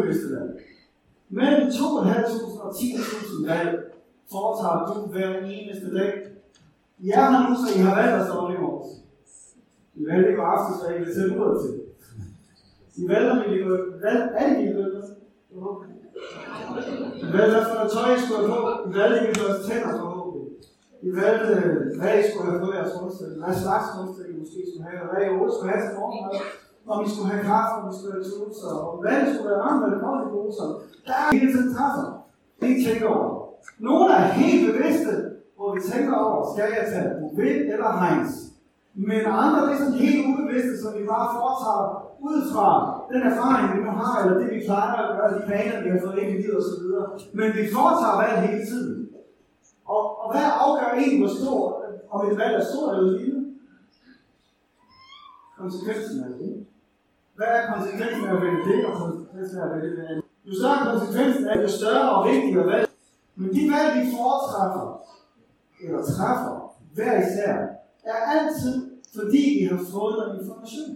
ubevidste valg. Mellem 2.500 og 10.000 valg foretager du hver eneste dag. I er her nu, så I har valgt at stå i morges. I valgte ikke aftes, hvad I vil sætte ud til. I valgte, om I vil gå alt i løbet. I valgte, hvad for noget tøj I skulle have på. I valgte, I ville gøre tænder forhåbentlig. I valgte, hvad I skulle have på jeres rundstykke. Hvad slags rundstykke I måske skulle have. Hvad I skulle have til morgenmad. Om I skulle have kaffe, om I skulle have tuser. Og hvad I skulle være varmt, hvad det kommer i poser. Der er hele tiden træffer. Det I tænker over. Nogle er helt bevidste, hvor vi tænker over, skal jeg tage Bouvet eller Heinz. Men andre er sådan helt ubevidste, som vi bare foretager ud fra den erfaring, vi nu har, eller det vi plejer at gøre, de planer, vi har fået ind i livet osv. Men vi foretager valg hele tiden. Og hvad afgør egentlig, hvor stor, om et valg er stort eller lille? Konsekvensen af det. Hvad er konsekvensen af at vælge det, og konsekvensen af at vælge det andet? Jo større konsekvensen er, jo større og vigtigere valg. Men de valg, vi foretræffer, eller træffer, hver især, er altid, fordi vi har fået noget information.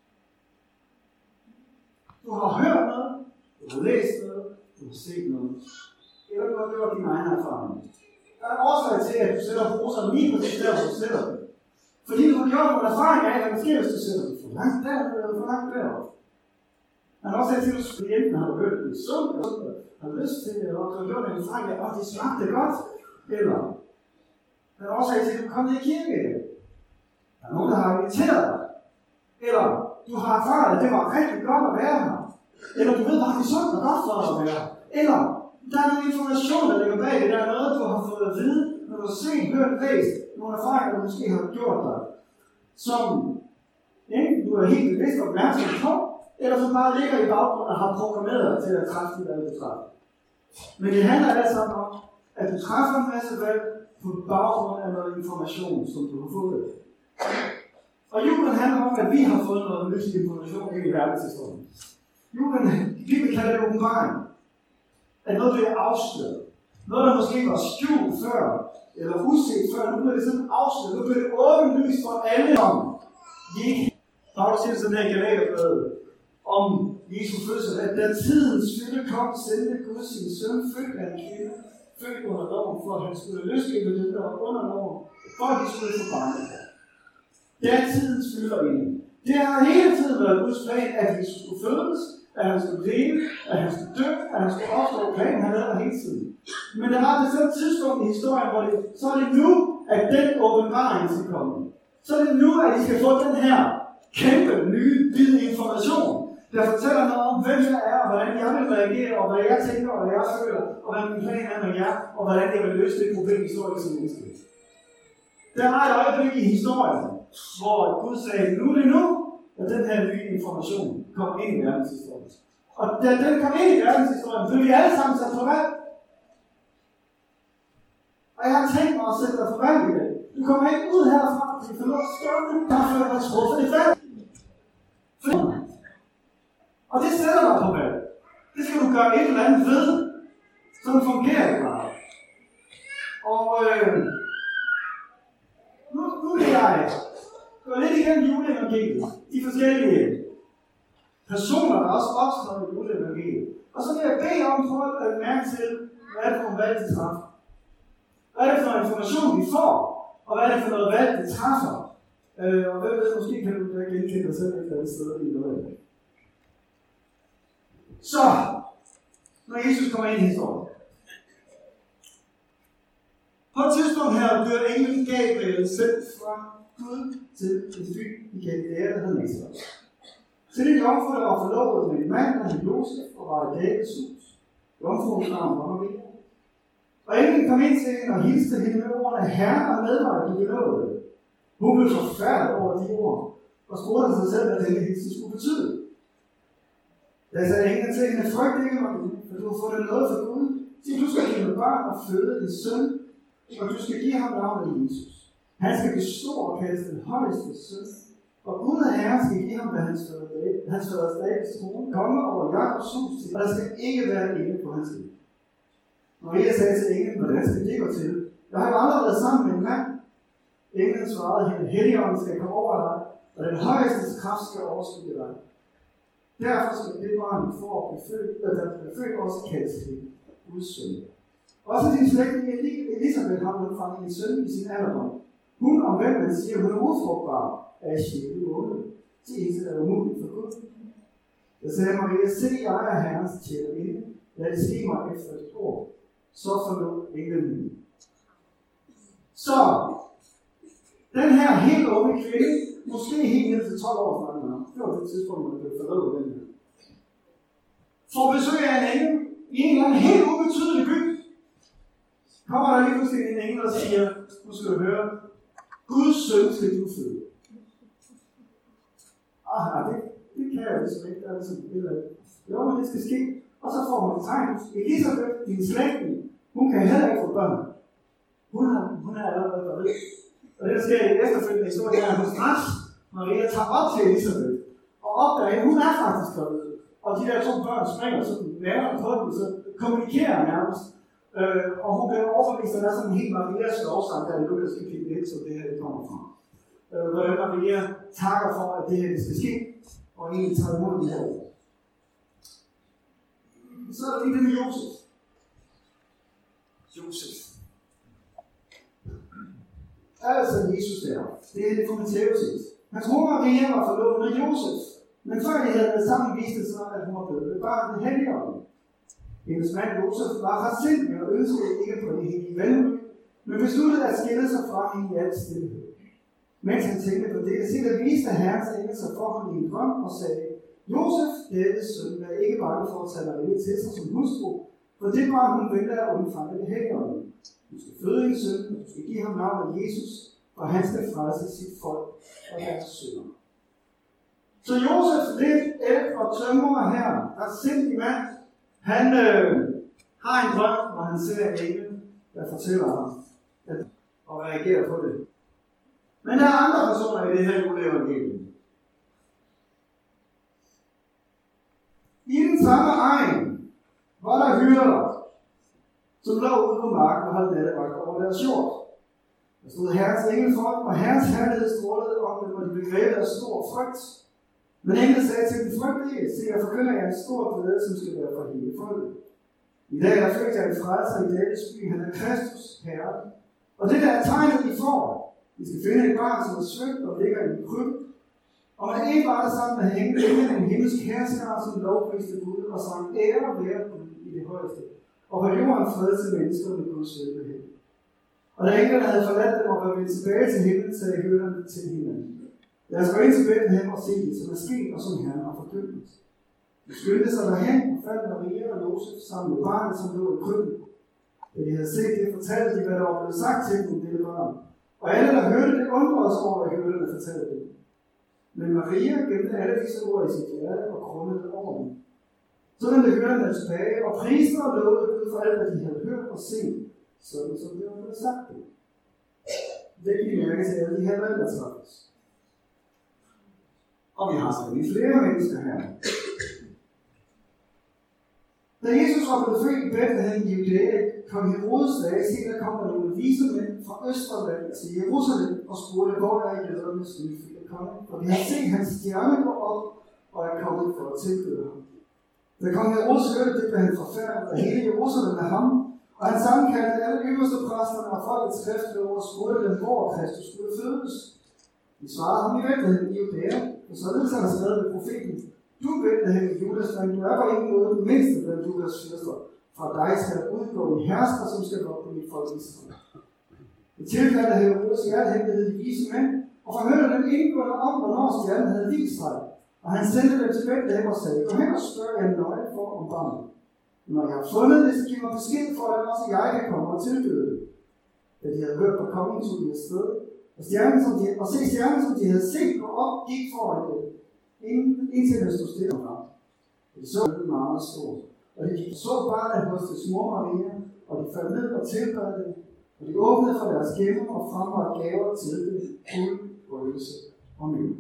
Du har hørt noget, du har læst noget, du har set noget, eller du har gjort dine egne erfaringer. Der er en årsag til, at du sætter bruseren lige præcis der, hvor du sætter det. Fordi du har gjort nogle erfaringer af, hvad der sker, hvis du sætter det for langt der, eller for langt deroppe. Der er også til, at du enten har hørt det sundt, eller har lyst til det, eller du har gjort en erfaring af, at det smagte godt, eller der er også til, at du kommer i kirke. Der er nogen, der har inviteret dig. Eller du har erfaret, at det var rigtig godt at være her. Eller du ved bare, at det er sundt og godt for dig at være her. Eller der er noget information, der ligger bag det. Der er noget, du har fået at vide, når du har set, hørt, læst. Nogle erfaringer, du måske har gjort dig. Som enten du er helt bevidst og opmærksom på, eller som bare ligger i baggrunden og har programmeret dig til at træffe de valg, du træffer. Men det handler altså om, at du træffer en masse valg på baggrund af noget information, som du har fået. Og julen handler om, at vi har fået noget nyt information ind i verdenshistorien. Julen, Bibelen kalder det åbenbaring. At noget bliver afsløret. Noget, der måske var skjult før, eller uset før, nu bliver det sådan afsløret. Nu bliver det åbenlyst for alle om. Paulus siger sådan her i Galaterbrevet om Jesu fødsel, at da tidens fylde kom, sendte Gud sin søn, født af en kvinde, født under loven, for at han skulle løsrive dem, der var under loven, for at de skulle få barnet. Det er tidens fylder inde. Det har hele tiden været Guds plan, at vi skulle fødes, at han skulle leve, at han skulle dø, at han skulle opstå. Planen har været der hele tiden. Men der var det sådan et tidspunkt i historien, hvor så er det nu, at den åbenbaring skal komme. Så er det nu, at I skal få den her kæmpe nye hvide information, der fortæller noget om, hvem jeg er, og hvordan jeg vil reagere, og hvad jeg tænker, og hvad jeg føler, og hvad min plan er med jer, og hvordan jeg vil løse det problem, I står i som menneske. Der var et øjeblik i historien, hvor Gud sagde, nu er det nu, at den her nye information kom ind i verdenshistorien. Og da den kom ind i verdenshistorien, blev vi alle sammen sat på valg. Og jeg har tænkt mig at sætte dig på valg i dag. Du kommer ikke ud herfra, til du får lov at stå med, der før du har truffet et valg. Og det sætter dig på valg. Det skal du gøre et eller andet ved. Sådan fungerer det bare. Og nu vil jeg gå lidt igennem juleevangeliet. De forskellige personer, der også optræder i juleevangeliet. Og så vil jeg bede om for at mærke til, hvad er det for en valg, de træffer. Hvad er det for en information, vi får? Og hvad er det for noget valg, de træffer? Og hvem ved, måske kan du da genkende dig selv et eller andet sted i noget af det. Så, når Jesus kommer ind i historien. På et tidspunkt her bliver englen Gabriel sendt fra Gud til en by i Galilea, der hedder Nazareth. Til en jomfru, der var forlovet med en mand, der hed Josef, og var i Davids hus. Jomfruens navn var Maria. Og englen kom ind til hende og hilste hende med ordene, Herren er med mig, du benådede. Hun blev forfærdet over de ord, og spurgte sig selv, hvad denne hilsen skulle betyde. Da sagde englen til hende, frygt ikke, Maria, for du har fundet noget fra Gud. Sig, du skal give børn og føde en søn, og du skal give ham navnet Jesus. Han skal blive stor og kaldes den højeste søn. Og Gud og Herre skal give ham, hvad hans faders Davids trone, komme over Jakobs hus til, og der skal ikke være inde på hans liv. Maria sagde til englen, hvordan skal det gå til? Jeg har jo aldrig været sammen med en mand. Englen svarede hende, Helligånden skal komme over dig, og den højeste kraft skal overskygge dig. Derfor skal det barn, vi får blive født, også kaldes til Guds søn. Også din slægtning Elisabeth har hun fanget en søn i sin alderdom. Hun om hvem man siger, hun er ufrugtbar af 6. måned. Det eneste er umuligt for Gud. Jeg sagde Maria, se, jeg er Herrens tjenerinde. Lad det ske mig efter dit ord. Så forlod englen. Så, den her helt unge kvinde, måske helt ned til 12 år fra den, det var det tidspunkt, man blev forlået den her, får besøg af en engel i en eller anden helt ubetydelig by. Kommer der lige pludselig en engel og siger, nu skal du høre, Guds søn skal du føde. Det kan jeg ligesom ikke, der er sådan et eller andet. Jo, men det skal ske. Og så får hun et tegn. Elisabeth, din slægtning, hun kan heller ikke få børn. Hun er allerede gravid. Og det der sker i efterfølgende historie, er, at hun straks Maria tager op til Elisabeth og opdager, at hun er faktisk gravid. Og de der 2 børn springer sådan nærmere på den, så kommunikerer nærmest. Og hun bliver overbevist, at der er sådan en helt Marias lovsang, der er i Lukas kapitel 1, så det her det kommer fra. Hvordan Maria takker for, at det her det skal ske, og egentlig tager imod det her. Så er der lige det med Josef. Altså Jesus der. Det er det fra Matthæus. Hans mor Maria var forlovet med Josef. Men før de havde været sammen, viste det sig, at hun var blevet bare den helligånd. Hendes mand Josef var retsindig og ønskede ikke på det hele venlig, men besluttede at skille sig fra hende i al stillhed. Mens han tænkte på det, så viste Herrens engel sig for ham i en drøm og sagde, Josef, Davids søn, vær ikke bange for at tage Maria til sig som hustru, for det var hun venter at undfange det helligånden. Du skal føde en søn, og du skal give ham navnet Jesus, og han skal frelse sit folk og deres sønner. Så Josef, lidt ældre og tømrer her, er sindig mand. Han har en drøm, hvor han ser en engel, der fortæller ham og reagerer på det. Men der er andre personer i det her juleevangelium. I den samme egen var der hyrder, som lå ude på marken og holdt nattevagt over deres jord. Der stod Herrens engel for dem, og Herrens herlighed strålede om dem, og de blev grebet af stor frygt. Men englen sagde til dem, frygt ikke, se, jeg forkynder jer en stor glæde, som skal være for hele folket. I dag er der født jer en frelser i Davids by, han er Kristus, Herre. Og det der er tegnet, I får. I skal finde et barn, som er svøbt og ligger i en kryb. Og man ikke var der sammen med hende en himmelsk herskare, som lovpriste Gud og sang ære være Gud i det højeste. Og på jorden fred til mennesker med Guds velbehag. Og da englene havde forladt dem og var vendt tilbage til himlen, sagde hyrderne til hinanden. Lad os gå ind til Bethlehem og se det, som er sket og som Herren har forkyndet. De skyndte sig derhen og fandt Maria og Josef sammen med barnet, som lå i krybben. Da de havde set det, fortalte de, hvad der var blevet sagt til dem om dette barn. Og alle, der hørte det, undrede sig over, at hyrderne fortalte det. Men Maria gemte alle disse ord i sit hjerte og krummede over dem. Så vendte hyrderne tilbage og priste og lovede Gud for alt, hvad de havde hørt og set, sådan som det var blevet sagt det. Det gik mærke til alle de her valg, der træffes. Og vi har så lige flere mennesker her. Da Jesus var blevet født i Bethlehem i Judæa, kom Herodes dage, se der kom der nogle vise mænd fra Østerland til Jerusalem og spurgte, hvor er jødernes nyfødte konge? For vi har set hans stjerne gå op og er kommet for at tilbede ham. Da kong Herodes hørte det, blev han forfærdet af hele Jerusalem med ham, og han sammenkaldte alle øverste præsterne og folkets skriftlærere og spurgte dem, hvor Kristus skulle fødes. De svarede ham i Bethlehem i Judæa, og således er der skrevet ved profeten. Du Bethlehem i Judas land, du er på ingen måde den mindste blandt Judas fyrster. Fra dig skal der udgå en hersker, som skal gå på mit folk Israel. I tilfælde af Herodes hjertehemmelighed de vise mænd, og forhørte dem indgående om, hvornår stjernen havde vist sig. Og han sendte dem til Bethlehem og sagde, gå hen og spørg jer nøje for om barnet. Når jeg har fundet det, så giv mig besked for, at også jeg kan komme og tilbede det. Da de havde hørt på kongen, tog de afsted, og stjernen, som de havde set gå op, gik foran det. Indtil han stod stille om ham. Det så meget stort. Og de så barnet hos det små Maria, og de faldt ned og tilbad det, og de åbnede for deres gemmer og frembragte gaver til det, guld, røgelse og møl.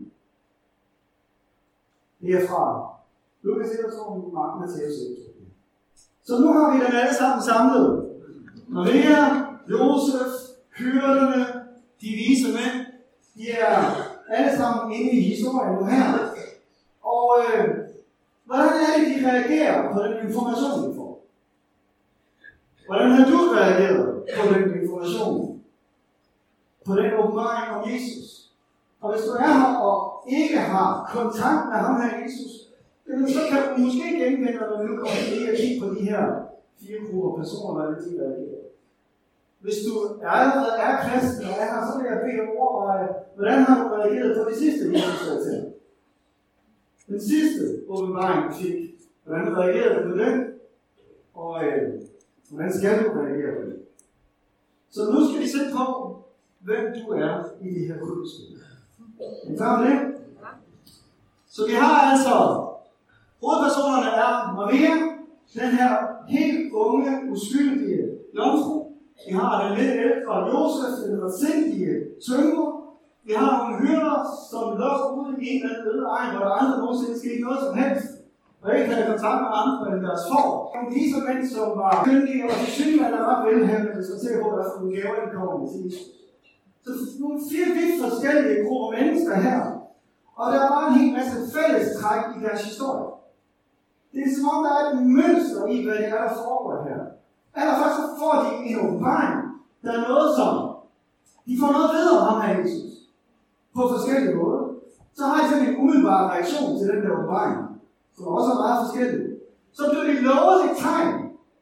Det er fra Lukas 1, Mark, Matthæus 1. Så nu har vi dem alle sammen samlet. Maria, Josef, hyrderne, de vise mænd, de er alle sammen inde i historien nu her. Og Hvordan er det, de reagerer på den information, de får? Hvordan har du reageret på den information? På den åbenbaring om Jesus? Og hvis du er her og ikke har kontakt med ham her, Jesus, så kan du måske genkende, når du nu kommer til at kigge på de her 4 grupper personer, hvordan de reagerer. Hvis du allerede er kristen og er her, så vil jeg bede dig overveje, hvordan har du reageret på det sidste, Jesus sagde til? Den sidste åbenbaring, du fik. Hvordan reagerede du på den? Og hvordan skal du reagere på det? Så nu skal vi se på, hvem du er i det her kulturspil. Er I klar med det? Så vi har altså, hovedpersonerne er Maria, den her helt unge, uskyldige jomfru. Vi har den lidt ældre Josef, den retsindige tømrer. Vi har nogle hyrder, som lå ude i en eller anden øde egen, hvor der aldrig nogensinde skete noget som helst. Og ikke havde kontakt med andre end deres får. Og disse mænd, som var kyndige og synligheden er ret velhavende, hvis man ser på, hvad for nogle gaver, de kommer til Jesus. Så nogle 4 vidt forskellige grupper mennesker her. Og der er bare en hel masse fællestræk i deres historie. Det er som om, der er et mønster i, hvad det er, der foregår her. Allerførst så får de en åbenbaring. Der er noget som, de får noget ved om ham her Jesus. På forskellige måder. Så har de sådan en umiddelbar reaktion til den der åbenbaring. Som også er meget forskellig. Så bliver de lovet et tegn.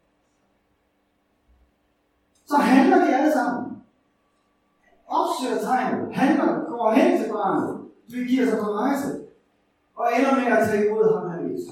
Så handler de alle sammen. Opsøger tegnet, handler, går hen til barnet, giver sig på rejse, og ender med at tage imod ham her Jesus.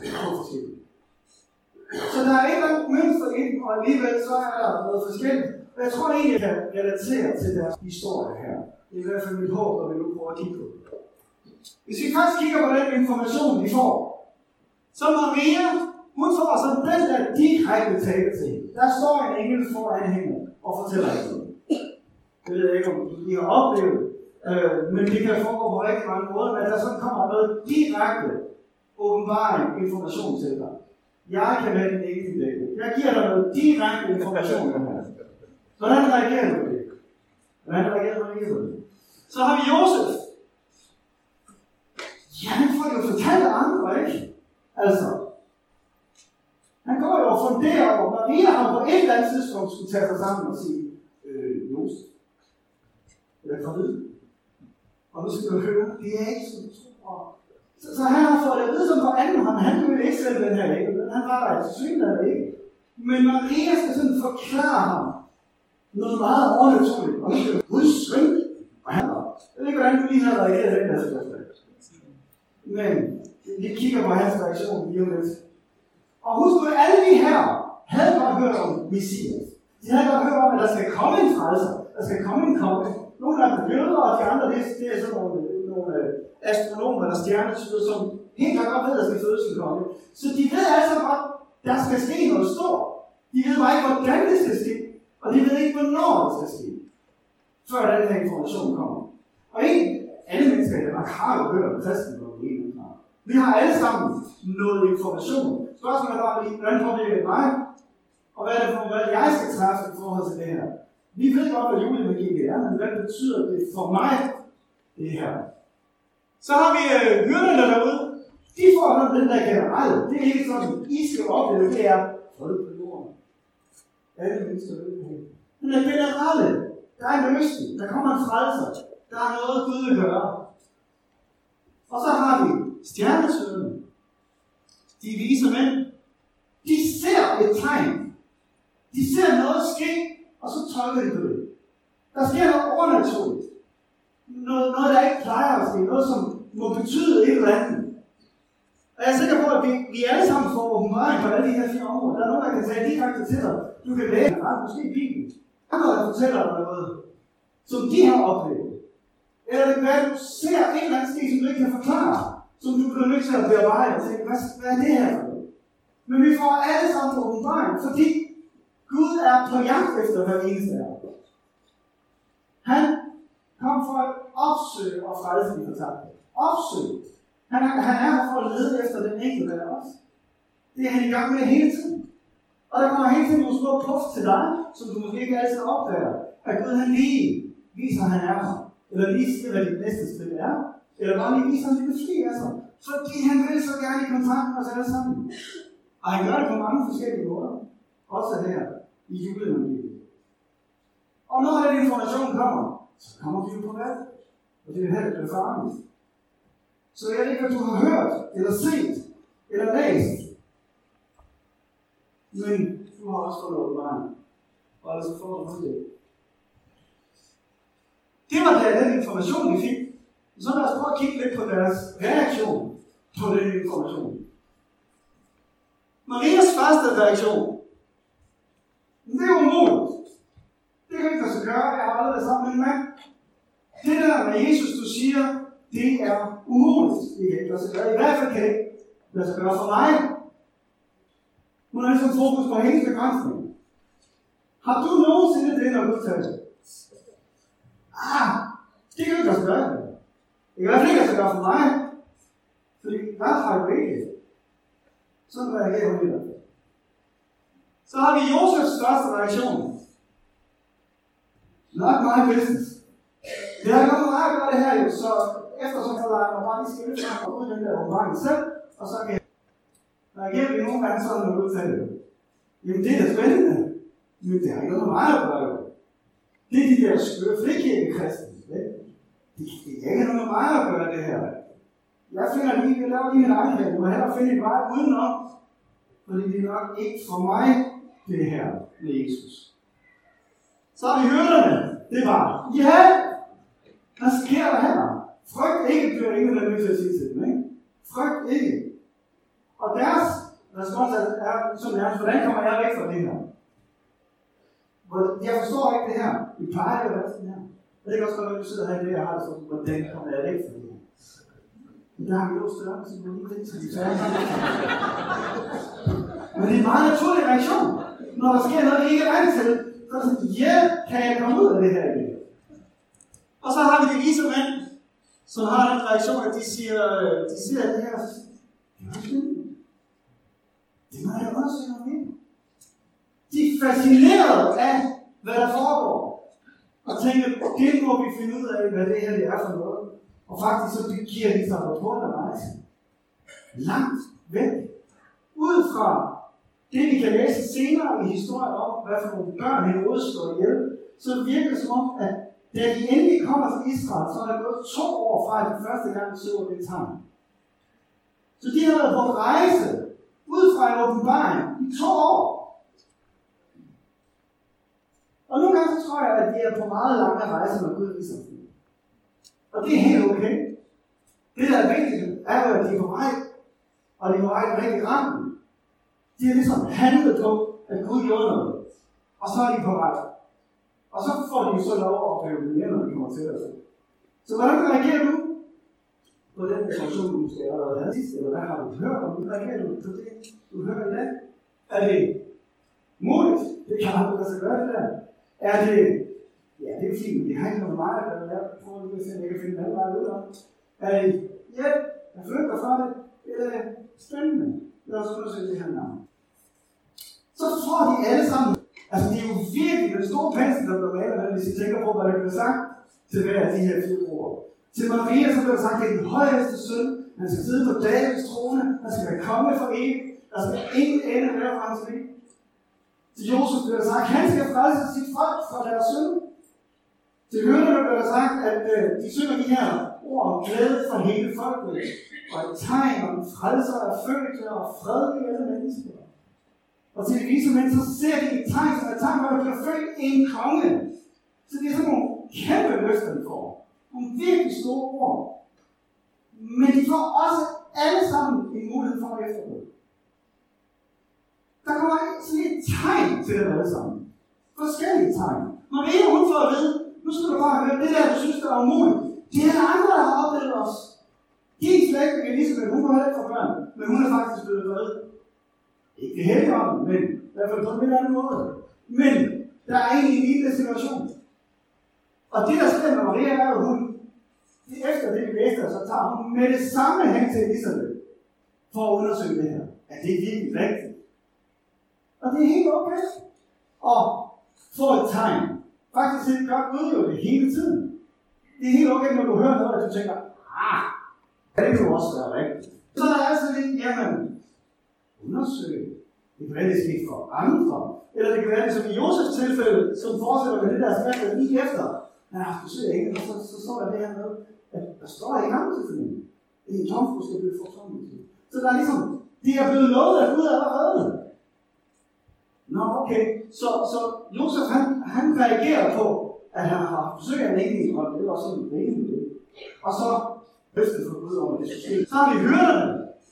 Så der er et eller andet mønster i den, og alligevel så er der noget forskelligt. Og jeg tror egentlig, jeg kan relatere til deres historie her. Det er i hvert fald mit håb, når vi nu prøver at kigge på det. Hvis vi først kigger på den information, vi får, så Maria, hun får sådan den der direkte tale til hende. Der står en engel foran hende og fortæller hende noget. Det ved jeg ikke, om I har oplevet, men det kan foregå på rigtig mange måder, men der sådan kommer noget direkte åbenbaring information til dig. Jeg kan være din enkelte dag. Jeg giver dig noget direkte information her. Hvordan reagerer du på det? Hvordan reagerer du på det? Så har vi Josef. Ja, han får jo fortalt andre, ikke? Altså, han går jo og funderer over, Maria har på et eller andet tidspunkt skulle tage sig sammen og sige, Josef, jeg er gravid. Og nu skal du høre, det er ikke som du tror. Så han har fået det at vide som på anden hånd, han kunne ikke selv den her ægge, han var der til synligheden ikke. Men Maria skal sådan forklare ham noget meget overnaturligt. Og nu skal du udsving, og han var. Jeg ved ikke, hvordan du lige har reageret den her spørgsmål. Men vi kigger på hans reaktion lige om lidt. Og husk på, at alle de her havde godt hørt om Messias. De havde godt hørt om, at der skal komme en frelser. Der skal komme en konge. Nogle af dem jøder, og de andre, det er sådan nogle astronomer eller stjernetyder, som helt klart godt ved, at der skal fødes en konge. Så de ved altså godt, der skal ske noget stort. De ved bare ikke, hvordan det skal ske. Og de ved ikke, hvornår det skal ske. Før den her information kommer. Og ikke alle mennesker, der bare har jo hørt om kristendom. Vi har alle sammen noget information. Spørgsmålet er bare, hvordan påvirker det mig? Og hvad er det for, hvad jeg skal træffe i forhold til det her? Vi ved godt, hvad julemagi er, men hvad betyder det for mig, det her? Så har vi hyrderne derude. De får den der generelle. Det er ikke sådan, I skal opleve, det er fred på jorden. Alle mennesker ved det. Den er generelle. Der er en løsning. Der kommer en frelser. Der er noget, Gud vil gøre. Og så har vi stjernetyderne. De viser mænd. De ser et tegn. De ser noget ske, og så tolker de på det. Der sker noget overnaturligt. Noget, der ikke plejer at ske. Noget, som må betyde et eller andet. Og jeg er sikker på, at vi alle sammen får åbenbaring på alle de her 4 områder. Der er nogen, der kan tage direkte til dig. Du kan læse måske i Bibelen. Andre, der fortæller dig noget, som de har oplevet. Eller det kan være, at du ser et eller andet sted, som du ikke kan forklare. Som du bliver nødt til at bearbejde og tænke, hvad er det her for noget? Men vi får alle sammen åbenbaring, fordi Gud er på jagt efter hver eneste af os. Han kom for at opsøge og frelse de fortabte. Opsøge. Han er her for at lede efter den enkelte af os. Det er han i gang med hele tiden. Og der kommer hele tiden nogle små puff til dig, som du måske ikke altid opdager. At Gud han lige viser, at han er her. Eller lige siger, hvad dit næste skridt er. Eller bare lige viser, at han vil fri af sig. Fordi han vil så gerne i kontakt med os alle sammen. Og han gør det på mange forskellige måder. Også her i juleevangeliet. Og når den information kommer, så kommer vi jo på valg. Og det er heller ikke farligt. Så jeg ved ikke, hvad du har hørt, eller set, eller læst. Men du har også fået noget vejen. Og altså får du noget det. Det var den information, vi fik. Så lad os prøve at kigge lidt på deres reaktion på den information. Marias første reaktion. Det er umuligt. Det kan ikke lade sig gøre. Jeg har aldrig været sammen med en mand. Det der med Jesus, du siger, det er umuligt. Det kan ikke lade sig gøre. I hvert fald kan det ikke lade sig gøre for mig. Hun har ligesom fokus på hendes begrænsning. Har du nogensinde det, når du tager? Det kan ikke lade sig gøre. Det kan i hvert fald ikke lade sig gøre for mig. Fordi hvad har jeg ikke? Sådan reagerer hun i hvert fald. Så har vi Josefs første reaktion. Not my business. Det har kommet meget godt det her jo, så eftersom jeg lader mig bare lige skrive frem og ud den der åbenbaring selv, og så kan jeg reagere vi nogle gange sådan noget udtale. Jamen det er da spændende, men det har ikke noget med mig at gøre. Det er de der skøre frikirkekristne. Det er ikke noget med mig at gøre det her. Jeg finder lige, jeg laver lige en egen her, du må hellere finde en vej udenom, fordi det er nok ikke for mig, det her med Jesus. Så har vi hørterne. Det var, ja, hvad sker der her? Frygt ikke, bliver ingen der nødt til at sige til dem, ikke? Frygt ikke. Og deres respons er sådan nærmest, hvordan kommer jeg væk fra det her? Jeg forstår ikke det her. Vi plejer jo at det her. Og det kan også godt være, at du sidder her i det, jeg har det sådan, hvordan kommer jeg væk fra det her? Men der har vi jo større, så vi må lige til de færdige. Men det er en meget naturlig reaktion. Når der sker noget, vi ikke er vant til, så er det sådan, ja, kan jeg komme ud af det her igen? Og så har vi de vise mænd, som har den reaktion, at de siger det her, og så siger det må jeg undersøge noget mere. De er fascineret af, hvad der foregår, og tænker, det må vi finde ud af, hvad det her det er for noget. Og faktisk så giver de sig på undervejs. Langt væk. Ud fra det, vi kan læse senere i historien om, hvad for nogle børn Herodes slår ihjel, så virker det som om, at da de endelig kommer til Israel, så er der gået 2 år fra, at de første gang så det tegn. Så de har været på rejse ud fra en åbenbaring i 2 år. Og nogle gange så tror jeg, at vi er på meget lange rejser med Gud viser. Og det er helt okay. Det der er vigtigt, er jo, at de er på vej, og de er på vej i den rigtige retning. De har ligesom handlet på, at Gud gjorde noget. Og så er de på vej. Og så får de så lov at opleve det mere, når de kommer til det. Så hvordan reagerer du på den information, du måske allerede havde sidst? Eller hvad har du hørt om? Hvordan reagerer du på det, du hører i dag? Er det muligt? Det kan aldrig lade sig gøre det der. Er det, ja det er fint, vi har ikke noget meget, eller jeg prøver lige at se, om jeg kan finde en anden vej ud af. Er det, ja, jeg flygter fra det, eller er det spændende? Lad os undersøge det her navn. Så tror de alle sammen, altså det er jo virkelig den store pensel, der bliver malet, hvis I tænker på, hvad der bliver sagt til hver af de her 4 ord. Til Maria, så bliver sagt, at den højeste søn, han skal sidde på Davids trone, han skal være konge for evigt, der skal ingen ende være fra hans liv. Til Josef bliver der sagt, at han skal frelse sit folk fra deres synd. Til hørende bliver der sagt, at de synger de her ord om glæde for hele folket, og et tegn om frelser af fødte og fred i alle mennesker. Og til de vise mænd, så ser de et tegn, som er tegn, hvor der bliver født en konge. Så det er sådan nogle kæmpe løfter, de får. Nogle virkelig store ord. Men de får også alle sammen en mulighed for at efterleve. Der kommer sådan et tegn til dem alle sammen. Forskellige tegn. Maria, hun får at vide, nu skal du bare høre, det der, du synes, der er umuligt. Det er der andre, der har oplevet os. Din slægt, Elisabeth, hun kunne heller ikke få børn, men hun er faktisk blevet reddet. Ikke heldig om, men i hvert fald på en eller anden måde. Men der er egentlig en lille situation. Og det, der sker med Maria, er jo, hun, efter det vi læste, så tager hun med det samme hen til Elisabeth, for at undersøge det her. At det er virkelig rigtigt. Og det er helt okay. Og få et tegn. Faktisk det gør Gud jo det hele tiden. Det er helt okay, når du hører noget, at du tænker, Det kan også være rigtigt. Så er der altså lidt, jamen, undersøge. Det kan være, det sker for andre. Eller det kan være, det som i Josefs tilfælde, som fortsætter med det der skrift, lige efter. Han har haft besøg af engel, og så står der det her med, at der står i gang til familien. En tomfru skal blive fortålet. Så der er ligesom, de er blevet lovet af Gud allerede. Nå, okay. Så Josef, han reagerer på, at han har besøg af en engel, og det var sådan en engel. Og så løftet for Gud over det system. Så har vi hyrderne.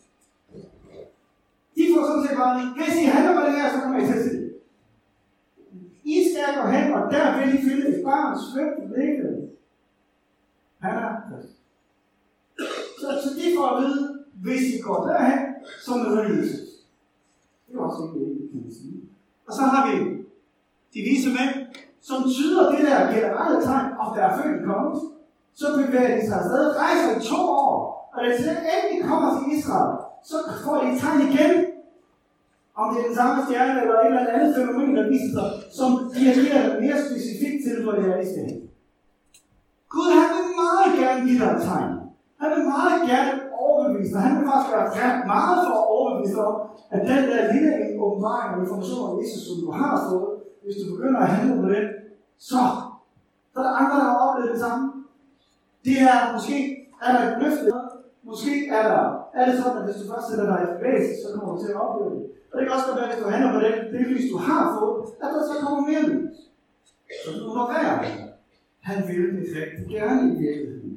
De får sådan set bare, hvis I handler på det her, så kommer I til at se det. I skal gå hen, og der vil I finde et barn svøbt i blikket. Han er Kristus. Så de får at vide, hvis I går derhen, så møder I Jesus. Det er også ikke det, kan man sige. Og så har vi de vise mænd, som tyder det der generelle tegn, og der er født kommet. Så bevæger de sig afsted, rejser i 2 år, og da de endelig kommer til Israel, så får de et tegn igen. Om det er den samme stjerne eller et eller andet fænomen, der viser sig, som dirigerer mere specifikt til, hvor det er, de skal hen. Gud, han vil meget gerne give dig et tegn. Han vil meget gerne overbevise dig. Han vil faktisk være ret meget for at overbevise dig om, at den der lille åbenbaring og information om Jesus, som du har fået, hvis du begynder at handle på det, så er der andre, der har oplevet det samme. Det er måske, er der et løfte, måske er det sådan, at hvis du først sætter dig i bevægelse, så kommer du til at opleve det. Og det kan også være, hvis du handler på det lys, du har fået, at der så kommer mere lys. Så du må være. Han vil det rigtig gerne i virkeligheden.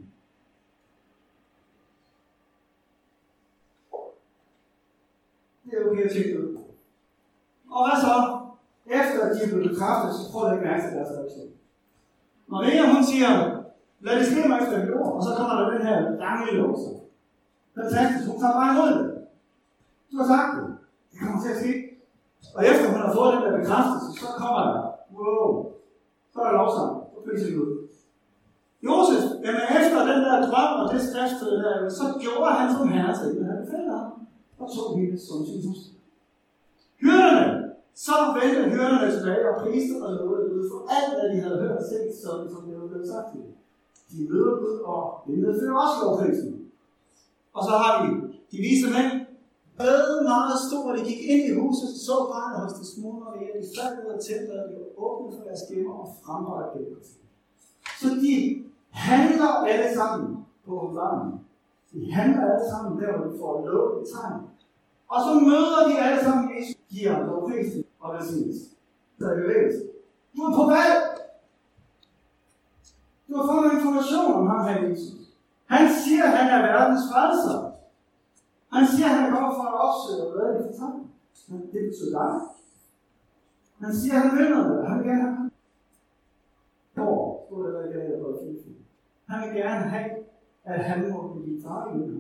Det er okay at tjekke ud. Og hvad så? Efter at de er blevet bekræftet, så prøv at lægge mærke til deres reaktion. Maria, hun siger, lad det ske mig efter et ord, og så kommer der den her lange låse. Fantastisk, hun tager bare imod det. Du har sagt det. Det kommer til at ske. Og efter hun har fået den der bekræftelse, så kommer der, wow, så er der lovsang, så priser Gud. Josef, jamen efter den der drøm og det skriftsted der, så gjorde han som herre til, at han faldt ham og tog hende som sin hustru. Hyrderne, så vendte hyrderne tilbage og priste og lovede Gud for alt, hvad de havde hørt og set, sådan som det var blevet sagt til. De møder Gud, og det medfører også lovprisen. Og så har vi de vise mænd, meget store, de gik ind i huset, så barnet hos de små Maria, de faldt ud af templet, de var åbne for deres gemmer og frembragte gælder. Så de handler alle sammen på åbenbaringen. De handler alle sammen der, hvor de får lovet et tegn. Og så møder de alle sammen Jesus, giver lovprisen og velsignelse. Så er det bevægelse. Du er på valg. Du har fået noget information om ham her Jesus. Han siger, at han er verdens frelser. Han siger, at han kommer for at opsøge og redde det for sammen. Det betyder dig. Han siger, at han vil noget. Han vil gerne have ham. Han vil gerne have, at han må blive farlig.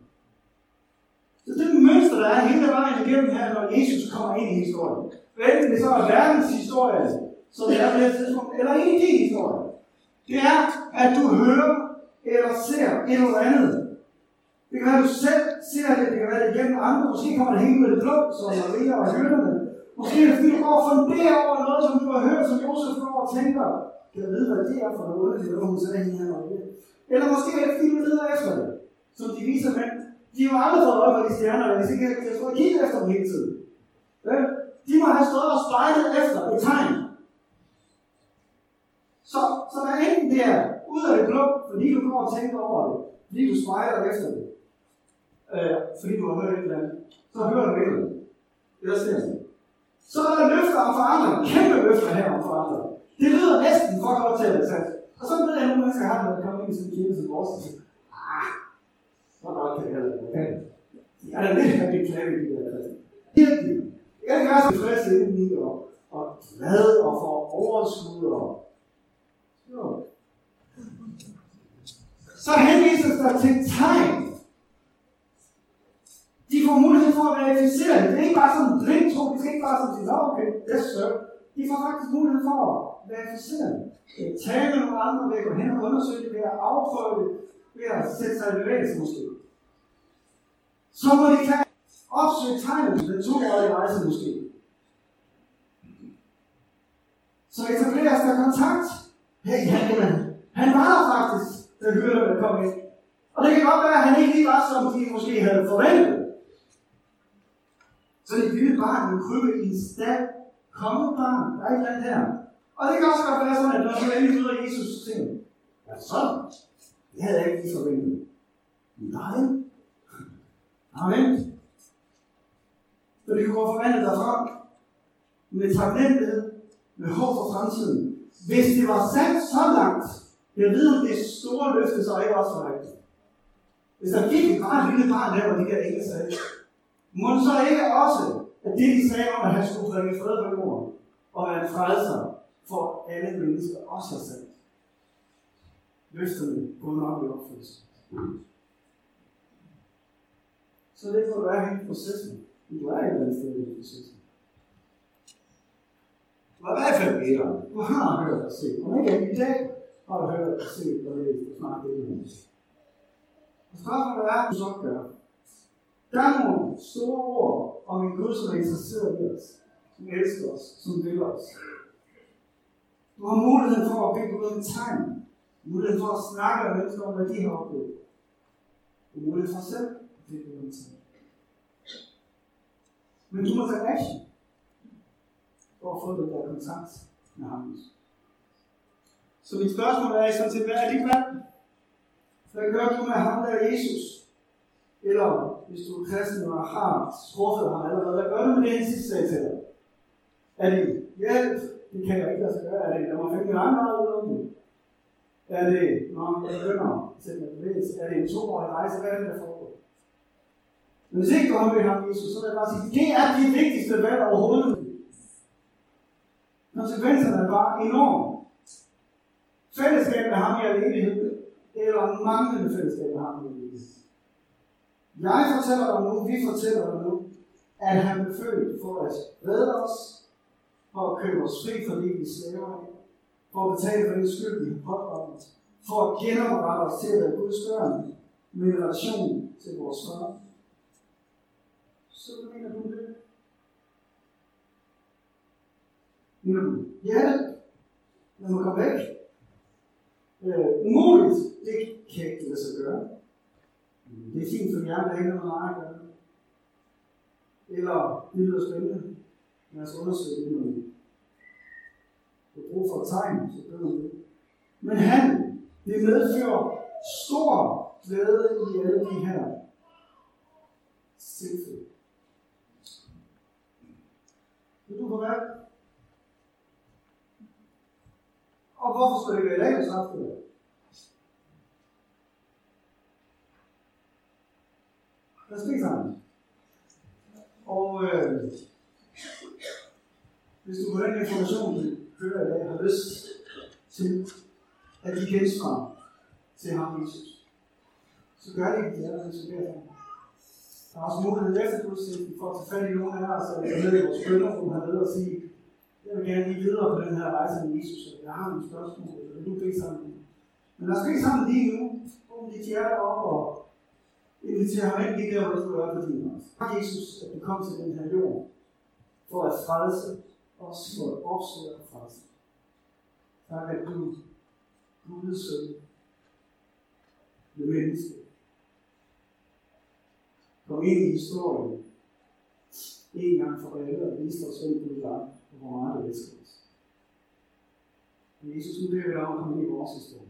Så det mønster, der er hele vejen igennem her, når Jesus kommer ind i historien. Enten det så er verdens historie, som det er på det tidspunkt, eller en af din historie. Det er, at du hører eller ser et eller andet. Det kan være, at du selv ser det, det kan være det igennem andre. Måske kommer det helt ud af det blå, som Maria og hyrderne. Måske er det fordi, du går og funderer over noget, som du har hørt, som Josef går og tænker. Kan jeg vide, hvad det er for noget, det er, hun sagde hende her og det. Eller måske er det fordi, du leder efter det. Som de viser mænd. De har jo aldrig fået øje på de stjerner, og hvis ikke jeg tror, at kigge efter dem hele tiden. De må have stået og spejlet efter et tegn. Så der er enten der, ud af det blå, fordi du går og tænker over det, fordi du spejler efter det, fordi du har hørt et eller andet, så hører du ikke det. Det er sådan. Så er der løfter om forandring, kæmpe løfter her om forandring. Det lyder næsten for godt til at være sandt. Og så ved jeg, at nogle mennesker har, når der kommer ind i sådan en kirke som vores, og siger, så godt kan jeg det. Jeg er da lidt af det klage i de der. Virkelig. Jeg kan være så frisk indeni og glad og få overskud og jo. Så henvises der til tegn. De får mulighed for at verificere det. Det er ikke bare sådan en blind tro. De skal ikke bare sådan sige, okay, yes sir. De får faktisk mulighed for at verificere det. Tale med nogle andre ved at gå hen og undersøge det, ved at afprøve det, ved at sætte sig i bevægelse måske. Så må de tage opsøge tegnet, den 2-årige rejse måske. Så etableres der kontakt. Hey, han var der faktisk, da hyrderne kom ind. Og det kan godt være, at han ikke lige var, som de måske havde forventet. Så det lille barn vil krybe i en stald. Kommet barn, der er et eller andet her. Og det kan også godt være sådan, at når du endelig møder Jesus, så tænker du, ja, sådan. Det havde jeg ikke lige forventet. Nej. Amen. Så det kan gå forvandlet derfra med taknemmelighed, med håb for fremtiden. Hvis det var sandt så langt, jeg ved, om det store løfte så ikke også var rigtigt. Hvis der virkelig bare et lille barn der, hvor de der ikke sagde, må det så ikke også, at det de sagde om, at han skulle bringe fred på jorden, og være en frelser for alle mennesker, også er sandt. Løfterne går nok i opfyldelse. Så det får du være hele processen. Du er et eller andet sted i processen. Og i hvert fald bedre. Du har hørt og set. Om ikke i dag har du hørt og set og læst og snakket det med. Og spørgsmålet er, hvad du så gør. Der er nogle store ord om en Gud, som er interesseret i os, som elsker os, som vil os. Du har muligheden for at bede Gud om tegn. Muligheden for at snakke med mennesker om, hvad de har oplevet. Du har muligheden for selv at bede Gud om tegn. Men du må tage action for at få den der kontakt med ham. Så mit spørgsmål er sådan set, hvad er dit valg? Hvad gør du med ham der Jesus? Eller hvis du er kristen og har truffet ham allerede, hvad gør du med det, han sidst sagde til dig? Er det hjælp? Det kan jeg ikke lade sig gøre. Er det, når man finder en anden måde ud om det? Er det, når man begynder til at bevæge? Er det en 2-årig rejse? Hvad er det, der foregår? Men hvis ikke du har med ham, Jesus, så vil jeg bare sige, det er de vigtigste valg overhovedet. Konsekvenserne er bare enorme. Fællesskab med ham i alene, eller manglende fællesskab med ham i alene. Jeg fortæller dig nu, vi fortæller dig nu, at han blev født for at redde os, for at købe os fri for det, vi slaver af, for at betale for den skyld, vi har pådraget, for at genoprette os til at være Guds børn med en relation til vores far. Så mener du det? Mener du? Ja, lad mig komme væk. Umuligt, det kan ikke lade sig gøre. Det er fint for jer, der ikke har noget meget at gøre. Eller, det lyder spændende. Lad os undersøge det noget. Du har brug for et tegn, så beder det. Men det medfører stor glæde i alle de her tilfælde. Vil du få valg? Og hvorfor skulle det være i dag, hvis du det? Lad os bede sammen. Og hvis du på den information, du hører i dag, har lyst til at give gensvar til ham, Jesus, så gør det ikke, at så beder jeg. Der er også mulighed efter gudstjenesten for at tage fat i nogle af os, og jeg ved, at vores bønderrum har ved at sige, jeg vil gerne lige videre på den her rejse med Jesus, og jeg har nogle spørgsmål, eller vil du bede sammen? Men lad os bede sammen lige nu, åbne dit hjerte op og invitere ham ind lige der, hvor du er på din hånd. Tak Jesus, at du kom til den her jord, for at frelse os, for at opsøge og frelse. Tak at du, Guds søn, med menneske, kom ind i historien, en gang for alle, og viste os, hvem du er, og hvor meget du elsker os. Jesus, nu beder vi dig om at komme ind i vores historie.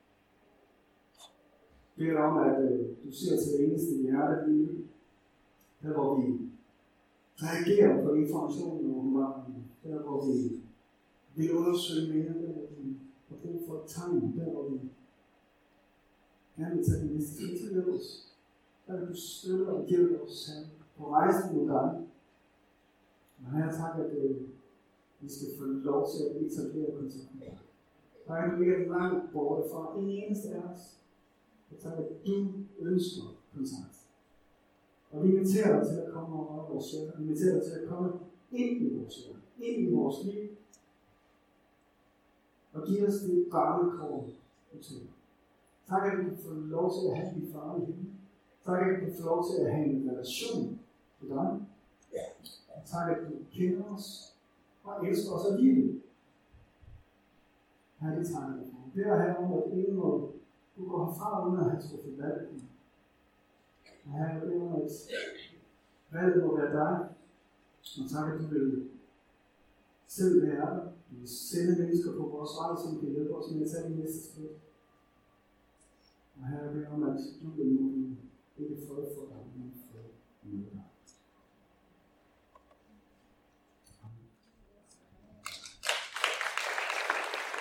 Jeg beder dig om, at du ser til det eneste hjerte lige, der hvor vi reagerer på informationen om verden, der hvor vi vil undersøge mere, der hvor vi har brug for et tegn, der hvor vi gerne vil tage det næste skridt til at os. Der vil du støtte og hjælpe os her på rejsen mod dig. Og her tak, at vi skal få lov til at etablere kontakt med dig. Tak, at du ikke er langt borte fra en eneste af os. Og tak, at du ønsker kontakt. Og vi inviterer dig til at komme over vores hjerte. Vi inviterer dig til at komme ind i vores hjerte. Ind i vores liv. Og give os det barnekår, du til. Tak, at vi kan få lov til at have din far i himlen. Tak, at vi kan få lov til at have en relation til dig. Tak, at du kender os og elsker os alligevel. Her er det tegnet. Det er her om, at ingen må Du går herfra uden at have truffet valg. Og her er det, at valget må være dig. Og tak, at du vil selv være der. Du vil sende mennesker på vores vej, som kan hjælpe os med at tage de næste skridt. Og her er det, at du vil